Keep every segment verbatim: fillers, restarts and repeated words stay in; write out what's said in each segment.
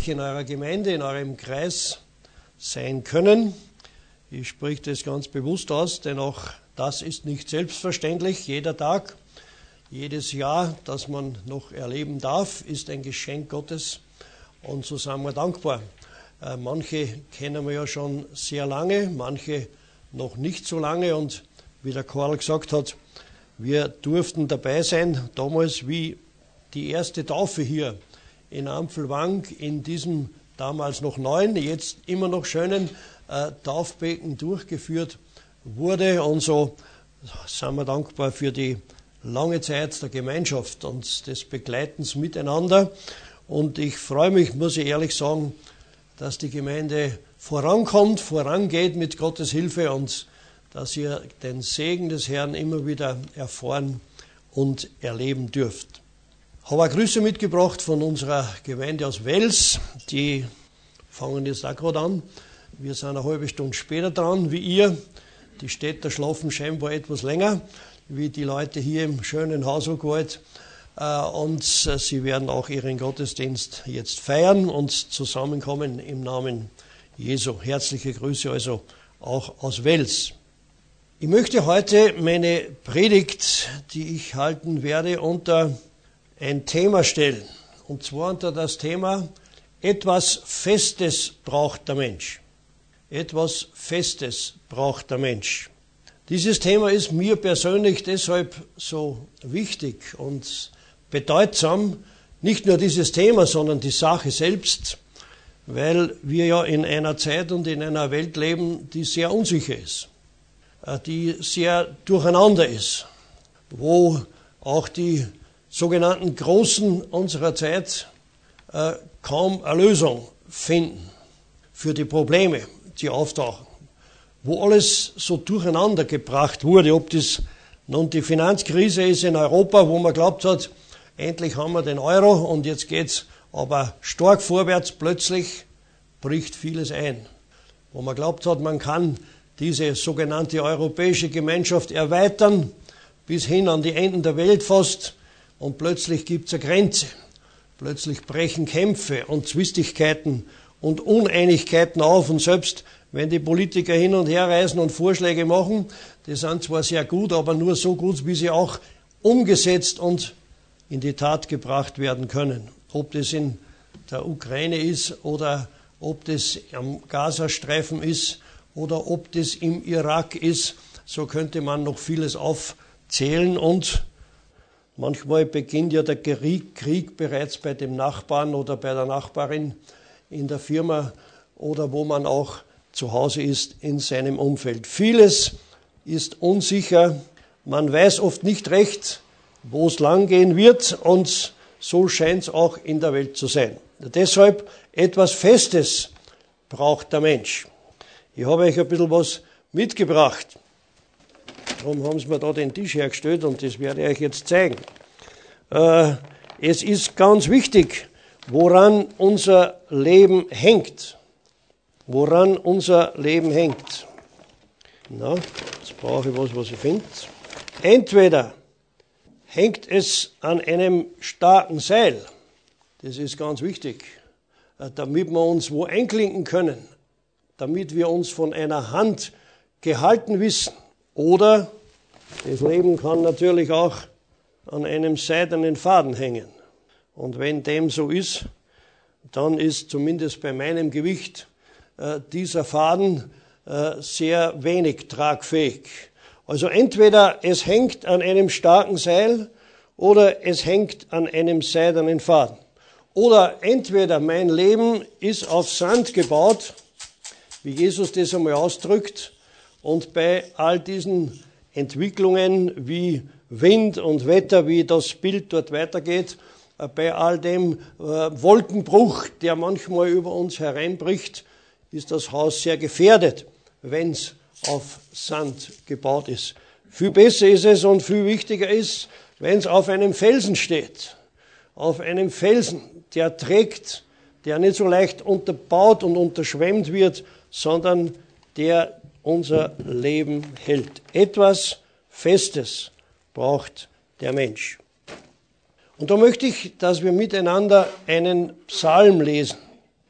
euch in eurer Gemeinde, in eurem Kreis sein können. Ich spreche das ganz bewusst aus, denn auch das ist nicht selbstverständlich. Jeder Tag, jedes Jahr, das man noch erleben darf, ist ein Geschenk Gottes und so sind wir dankbar. Äh, manche kennen wir ja schon sehr lange, manche noch nicht so lange und wie der Karl gesagt hat, wir durften dabei sein, damals wie die erste Taufe hier in Ampfelwang, in diesem damals noch neuen, jetzt immer noch schönen äh, Taufbecken durchgeführt wurde. Und so sind wir dankbar für die lange Zeit der Gemeinschaft und des Begleitens miteinander. Und ich freue mich, muss ich ehrlich sagen, dass die Gemeinde vorankommt, vorangeht mit Gottes Hilfe und dass ihr den Segen des Herrn immer wieder erfahren und erleben dürft. Ich habe auch Grüße mitgebracht von unserer Gemeinde aus Wels. Die fangen jetzt auch gerade an. Wir sind eine halbe Stunde später dran wie ihr. Die Städter schlafen scheinbar etwas länger wie die Leute hier im schönen Haselgwald. Und sie werden auch ihren Gottesdienst jetzt feiern und zusammenkommen im Namen Jesu. Herzliche Grüße also auch aus Wels. Ich möchte heute meine Predigt, die ich halten werde, unter ein Thema stellen. Und zwar unter das Thema: Etwas Festes braucht der Mensch. Etwas Festes braucht der Mensch. Dieses Thema ist mir persönlich deshalb so wichtig und bedeutsam, nicht nur dieses Thema, sondern die Sache selbst, weil wir ja in einer Zeit und in einer Welt leben, die sehr unsicher ist, die sehr durcheinander ist, wo auch die sogenannten Großen unserer Zeit äh, kaum eine Lösung finden für die Probleme, die auftauchen, wo alles so durcheinander gebracht wurde, ob das nun die Finanzkrise ist in Europa, wo man glaubt hat, endlich haben wir den Euro und jetzt geht's aber stark vorwärts, plötzlich bricht vieles ein, wo man glaubt hat, man kann diese sogenannte europäische Gemeinschaft erweitern bis hin an die Enden der Welt fast und plötzlich gibt es eine Grenze. Plötzlich brechen Kämpfe und Zwistigkeiten und Uneinigkeiten auf und selbst wenn die Politiker hin und her reisen und Vorschläge machen, die sind zwar sehr gut, aber nur so gut, wie sie auch umgesetzt und in die Tat gebracht werden können. Ob das in der Ukraine ist oder ob das am Gazastreifen ist oder ob das im Irak ist, so könnte man noch vieles aufzählen. Und manchmal beginnt ja der Krieg, Krieg bereits bei dem Nachbarn oder bei der Nachbarin in der Firma oder wo man auch zu Hause ist in seinem Umfeld. Vieles ist unsicher, man weiß oft nicht recht, wo es langgehen wird und so scheint es auch in der Welt zu sein. Deshalb etwas Festes braucht der Mensch. Ich habe euch ein bisschen was mitgebracht. Darum haben sie mir da den Tisch hergestellt und das werde ich euch jetzt zeigen. Äh, es ist ganz wichtig, woran unser Leben hängt. Woran unser Leben hängt. Na, jetzt brauche ich was, was ich finde. Entweder hängt es an einem starken Seil. Das ist ganz wichtig, damit wir uns wo einklinken können, damit wir uns von einer Hand gehalten wissen. Oder das Leben kann natürlich auch an einem seidenen Faden hängen. Und wenn dem so ist, dann ist zumindest bei meinem Gewicht äh, dieser Faden äh, sehr wenig tragfähig. Also entweder es hängt an einem starken Seil oder es hängt an einem seidenen Faden. Oder entweder mein Leben ist auf Sand gebaut, wie Jesus das einmal ausdrückt, und bei all diesen Entwicklungen wie Wind und Wetter, wie das Bild dort weitergeht, bei all dem äh, Wolkenbruch, der manchmal über uns hereinbricht, ist das Haus sehr gefährdet, wenn es auf Sand gebaut ist. Viel besser ist es und viel wichtiger ist, wenn es auf einem Felsen steht. Auf einem Felsen, der trägt, der nicht so leicht unterbaut und unterschwemmt wird, sondern der unser Leben hält. Etwas Festes braucht der Mensch. Und da möchte ich, dass wir miteinander einen Psalm lesen.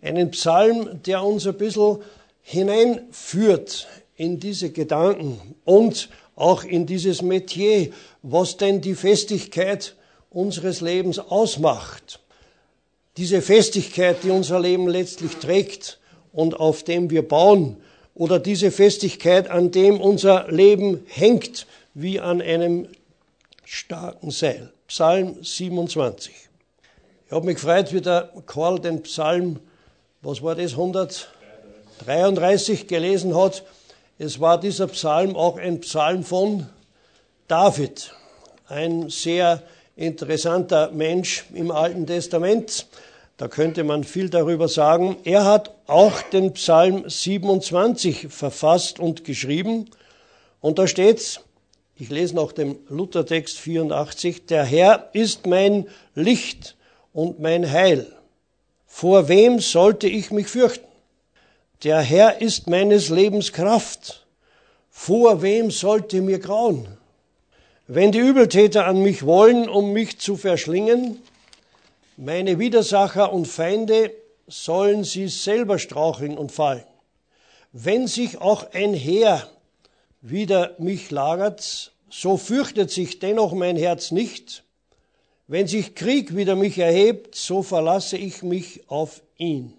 Einen Psalm, der uns ein bisschen hineinführt in diese Gedanken und auch in dieses Metier, was denn die Festigkeit unseres Lebens ausmacht. Diese Festigkeit, die unser Leben letztlich trägt und auf dem wir bauen, oder diese Festigkeit, an dem unser Leben hängt, wie an einem starken Seil. Psalm siebenundzwanzig. Ich habe mich gefreut, wie der Karl den Psalm, was war das, hundertdreiunddreißig gelesen hat. Es war dieser Psalm auch ein Psalm von David, ein sehr interessanter Mensch im Alten Testament. Da könnte man viel darüber sagen. Er hat auch den Psalm siebenundzwanzig verfasst und geschrieben. Und da steht's, ich lese nach dem Luthertext vierundachtzig, der Herr ist mein Licht und mein Heil. Vor wem sollte ich mich fürchten? Der Herr ist meines Lebens Kraft. Vor wem sollte mir grauen? Wenn die Übeltäter an mich wollen, um mich zu verschlingen, meine Widersacher und Feinde, sollen sie selber straucheln und fallen. Wenn sich auch ein Heer wider mich lagert, so fürchtet sich dennoch mein Herz nicht. Wenn sich Krieg wider mich erhebt, so verlasse ich mich auf ihn.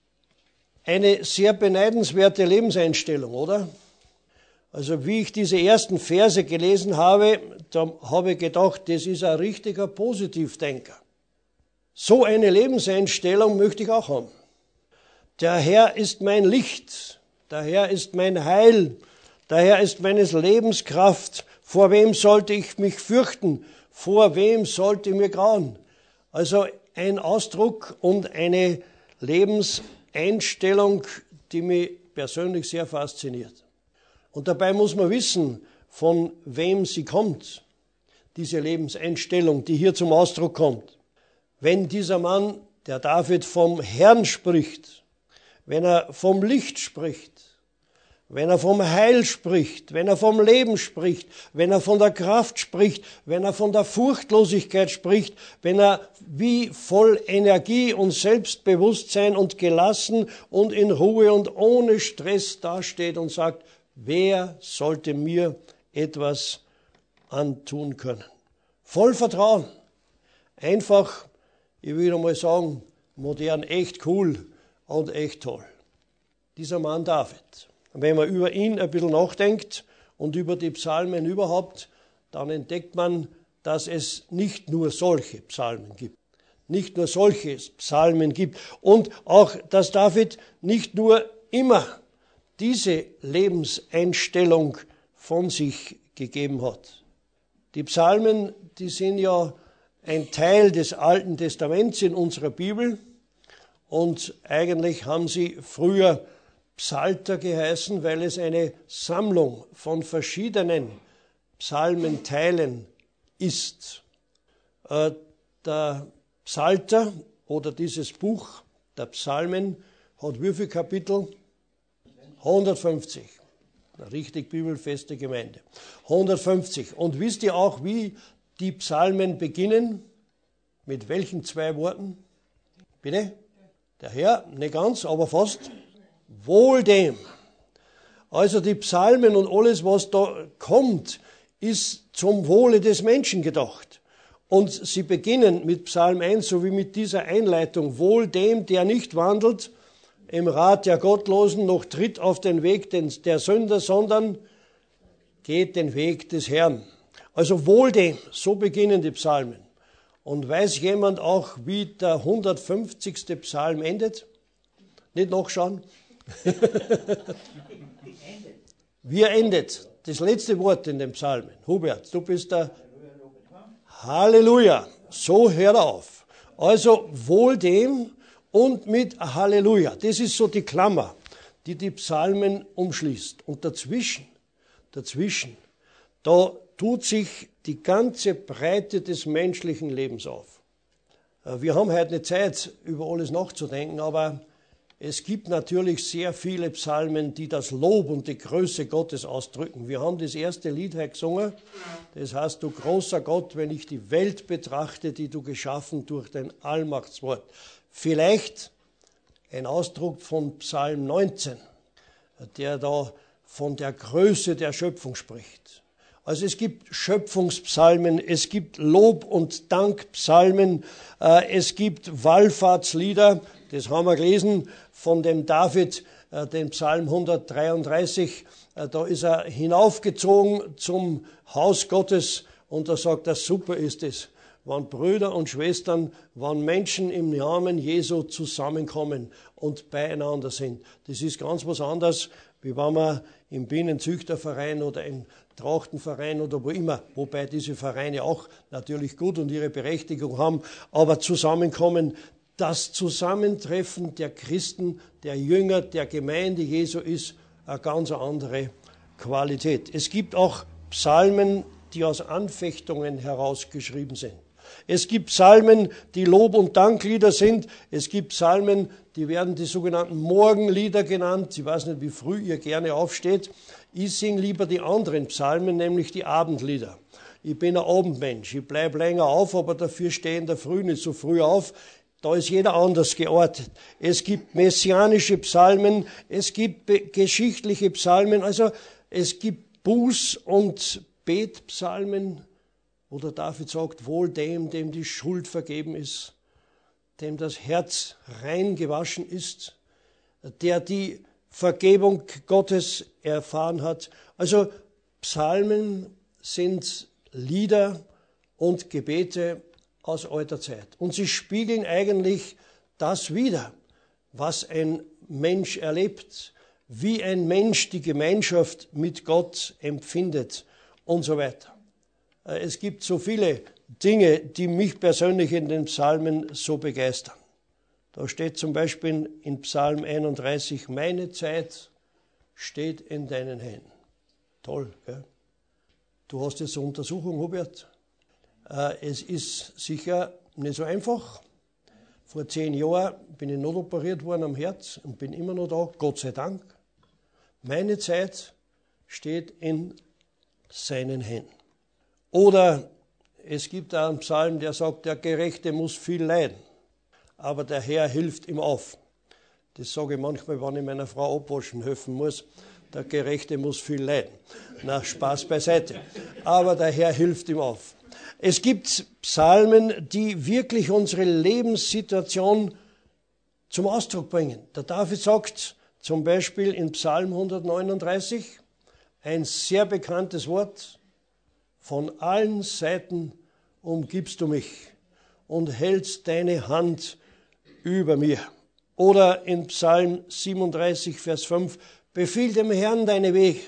Eine sehr beneidenswerte Lebenseinstellung, oder? Also wie ich diese ersten Verse gelesen habe, da habe ich gedacht, das ist ein richtiger Positivdenker. So eine Lebenseinstellung möchte ich auch haben. Der Herr ist mein Licht, der Herr ist mein Heil, der Herr ist meines Lebens Kraft. Vor wem sollte ich mich fürchten? Vor wem sollte mir grauen? Also ein Ausdruck und eine Lebenseinstellung, die mich persönlich sehr fasziniert. Und dabei muss man wissen, von wem sie kommt, diese Lebenseinstellung, die hier zum Ausdruck kommt. Wenn dieser Mann, der David, vom Herrn spricht, wenn er vom Licht spricht, wenn er vom Heil spricht, wenn er vom Leben spricht, wenn er von der Kraft spricht, wenn er von der Furchtlosigkeit spricht, wenn er wie voll Energie und Selbstbewusstsein und gelassen und in Ruhe und ohne Stress dasteht und sagt, wer sollte mir etwas antun können? Voll Vertrauen. Einfach, ich würde mal sagen, modern, echt cool und echt toll. Dieser Mann David. Wenn man über ihn ein bisschen nachdenkt und über die Psalmen überhaupt, dann entdeckt man, dass es nicht nur solche Psalmen gibt. Nicht nur solche Psalmen gibt. Und auch, dass David nicht nur immer diese Lebenseinstellung von sich gegeben hat. Die Psalmen, die sind ja ein Teil des Alten Testaments in unserer Bibel und eigentlich haben sie früher Psalter geheißen, weil es eine Sammlung von verschiedenen Psalmenteilen ist. Der Psalter oder dieses Buch der Psalmen hat wie viele Kapitel? hundertfünfzig. Eine richtig bibelfeste Gemeinde. hundertfünfzig. Und wisst ihr auch, wie die Psalmen beginnen? Mit welchen zwei Worten? Bitte? Der Herr, nicht ganz, aber fast. Wohl dem. Also die Psalmen und alles, was da kommt, ist zum Wohle des Menschen gedacht. Und sie beginnen mit Psalm eins, so wie mit dieser Einleitung. Wohl dem, der nicht wandelt im Rat der Gottlosen, noch tritt auf den Weg der Sünder, sondern geht den Weg des Herrn. Also wohl dem, so beginnen die Psalmen. Und weiß jemand auch, wie der hundertfünfzigste Psalm endet? Nicht nachschauen? Wie er endet? Das letzte Wort in den Psalmen. Hubert, du bist der Halleluja. So hört er auf. Also wohl dem und mit Halleluja. Das ist so die Klammer, die die Psalmen umschließt. Und dazwischen, dazwischen, da tut sich die ganze Breite des menschlichen Lebens auf. Wir haben heute nicht Zeit, über alles nachzudenken, aber es gibt natürlich sehr viele Psalmen, die das Lob und die Größe Gottes ausdrücken. Wir haben das erste Lied heute gesungen, das heißt, du großer Gott, wenn ich die Welt betrachte, die du geschaffen durch dein Allmachtswort. Vielleicht ein Ausdruck von Psalm neunzehn, der da von der Größe der Schöpfung spricht. Also es gibt Schöpfungspsalmen, es gibt Lob- und Dankpsalmen, es gibt Wallfahrtslieder, das haben wir gelesen von dem David, den Psalm hundertdreiunddreißig, da ist er hinaufgezogen zum Haus Gottes und da sagt er, super ist es, wenn Brüder und Schwestern, wenn Menschen im Namen Jesu zusammenkommen und beieinander sind. Das ist ganz was anderes, wie wenn man im Bienenzüchterverein oder im Trachtenverein oder wo immer, wobei diese Vereine auch natürlich gut und ihre Berechtigung haben, aber zusammenkommen, das Zusammentreffen der Christen, der Jünger, der Gemeinde Jesu ist eine ganz andere Qualität. Es gibt auch Psalmen, die aus Anfechtungen herausgeschrieben sind. Es gibt Psalmen, die Lob- und Danklieder sind. Es gibt Psalmen, die werden die sogenannten Morgenlieder genannt. Ich weiß nicht, wie früh ihr gerne aufsteht. Ich singe lieber die anderen Psalmen, nämlich die Abendlieder. Ich bin ein Abendmensch. Ich bleibe länger auf, aber dafür stehe in der Früh nicht so früh auf. Da ist jeder anders geortet. Es gibt messianische Psalmen, es gibt geschichtliche Psalmen, also es gibt Buß- und Betpsalmen, wo der David sagt, wohl dem, dem die Schuld vergeben ist, dem das Herz rein gewaschen ist, der die Vergebung Gottes erfahren hat. Also Psalmen sind Lieder und Gebete aus alter Zeit. Und sie spiegeln eigentlich das wider, was ein Mensch erlebt, wie ein Mensch die Gemeinschaft mit Gott empfindet und so weiter. Es gibt so viele Dinge, die mich persönlich in den Psalmen so begeistern. Da steht zum Beispiel in Psalm einunddreißig, meine Zeit steht in deinen Händen. Toll, gell? Du hast jetzt eine Untersuchung, Hubert. Es ist sicher nicht so einfach. Vor zehn Jahren bin ich notoperiert worden am Herz und bin immer noch da, Gott sei Dank. Meine Zeit steht in seinen Händen. Oder es gibt da einen Psalm, der sagt, der Gerechte muss viel leiden, aber der Herr hilft ihm auf. Das sage ich manchmal, wenn ich meiner Frau abwaschen helfen muss. Der Gerechte muss viel leiden. Na, Spaß beiseite. Aber der Herr hilft ihm auf. Es gibt Psalmen, die wirklich unsere Lebenssituation zum Ausdruck bringen. Der David sagt zum Beispiel in Psalm hundertneununddreißig, ein sehr bekanntes Wort, von allen Seiten umgibst du mich und hältst deine Hand über mir. Oder in Psalm siebenunddreißig, Vers fünf, befiehl dem Herrn deine Wege,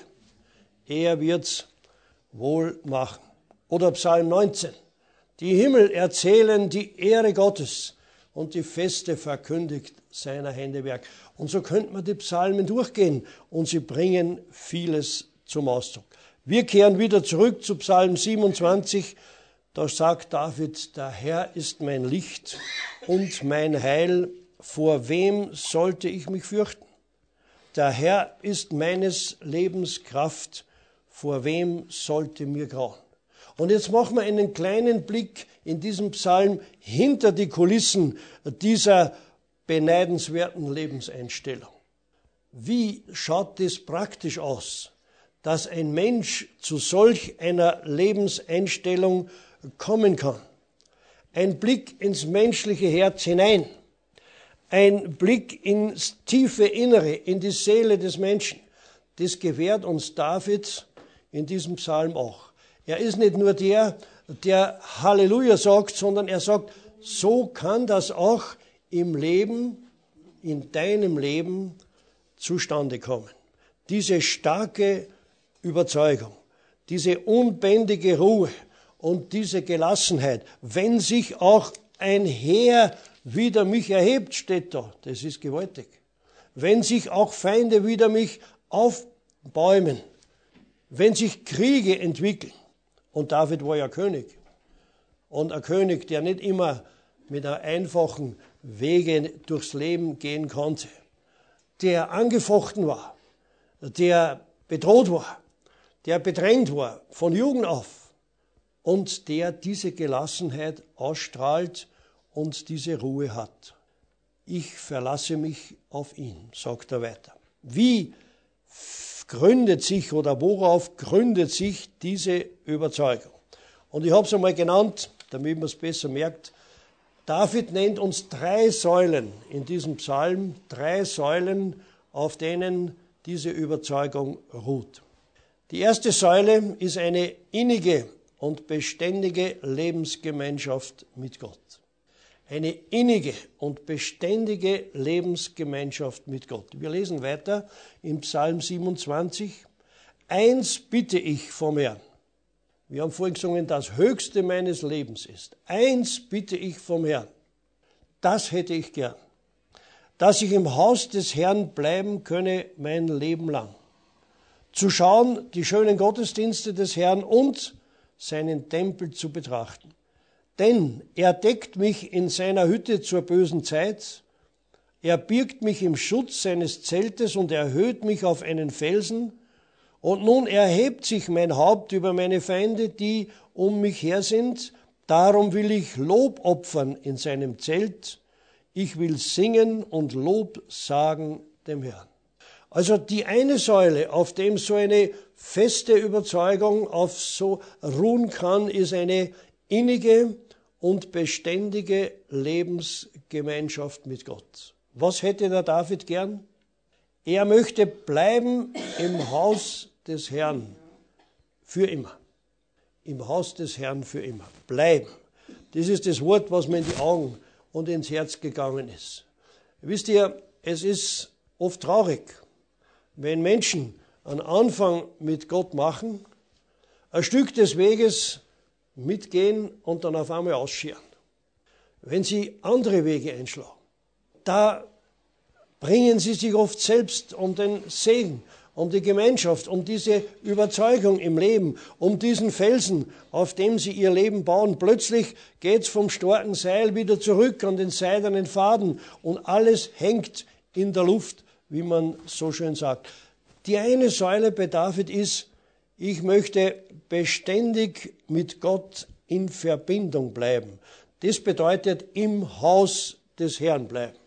er wird's wohl machen. Oder Psalm neunzehn, die Himmel erzählen die Ehre Gottes und die Feste verkündigt seiner Hände Werk. Und so könnte man die Psalmen durchgehen und sie bringen vieles zum Ausdruck. Wir kehren wieder zurück zu Psalm siebenundzwanzig. Da sagt David, der Herr ist mein Licht und mein Heil. Vor wem sollte ich mich fürchten? Der Herr ist meines Lebens Kraft. Vor wem sollte mir grauen? Und jetzt machen wir einen kleinen Blick in diesem Psalm hinter die Kulissen dieser beneidenswerten Lebenseinstellung. Wie schaut das praktisch aus, dass ein Mensch zu solch einer Lebenseinstellung kommen kann? Ein Blick ins menschliche Herz hinein, ein Blick ins tiefe Innere, in die Seele des Menschen, das gewährt uns David in diesem Psalm auch. Er ist nicht nur der, der Halleluja sagt, sondern er sagt, so kann das auch im Leben, in deinem Leben zustande kommen. Diese starke Überzeugung, diese unbändige Ruhe und diese Gelassenheit, wenn sich auch ein Heer wider mich erhebt, steht da, das ist gewaltig. Wenn sich auch Feinde wider mich aufbäumen, wenn sich Kriege entwickeln, und David war ja König, und ein König, der nicht immer mit einem einfachen Wege durchs Leben gehen konnte, der angefochten war, der bedroht war, der bedrängt war von Jugend auf und der diese Gelassenheit ausstrahlt und diese Ruhe hat. ich verlasse mich auf ihn, sagt er weiter. Wie gründet sich oder worauf gründet sich diese Überzeugung? Und ich habe es einmal genannt, damit man es besser merkt. David nennt uns drei Säulen in diesem Psalm, drei Säulen, auf denen diese Überzeugung ruht. Die erste Säule ist eine innige und beständige Lebensgemeinschaft mit Gott. Eine innige und beständige Lebensgemeinschaft mit Gott. Wir lesen weiter im Psalm siebenundzwanzig. Eins bitte ich vom Herrn. Wir haben vorhin gesungen, das Höchste meines Lebens ist. Eins bitte ich vom Herrn. Das hätte ich gern. Dass ich im Haus des Herrn bleiben könne mein Leben lang. Zu schauen, die schönen Gottesdienste des Herrn und seinen Tempel zu betrachten. Denn er deckt mich in seiner Hütte zur bösen Zeit, er birgt mich im Schutz seines Zeltes und erhöht mich auf einen Felsen, und nun erhebt sich mein Haupt über meine Feinde, die um mich her sind, darum will ich Lob opfern in seinem Zelt, ich will singen und Lob sagen dem Herrn. Also die eine Säule, auf dem so eine feste Überzeugung auf so ruhen kann, ist eine innige und beständige Lebensgemeinschaft mit Gott. Was hätte der David gern? Er möchte bleiben im Haus des Herrn für immer. Im Haus des Herrn für immer. Bleiben. Das ist das Wort, was mir in die Augen und ins Herz gegangen ist. Wisst ihr, es ist oft traurig, wenn Menschen einen Anfang mit Gott machen, ein Stück des Weges mitgehen und dann auf einmal ausscheren. Wenn sie andere Wege einschlagen, da bringen sie sich oft selbst um den Segen, um die Gemeinschaft, um diese Überzeugung im Leben, um diesen Felsen, auf dem sie ihr Leben bauen. Plötzlich geht's vom starken Seil wieder zurück an den seidenen Faden und alles hängt in der Luft, wie man so schön sagt. Die eine Säule bei David ist, ich möchte beständig mit Gott in Verbindung bleiben. Das bedeutet im Haus des Herrn bleiben.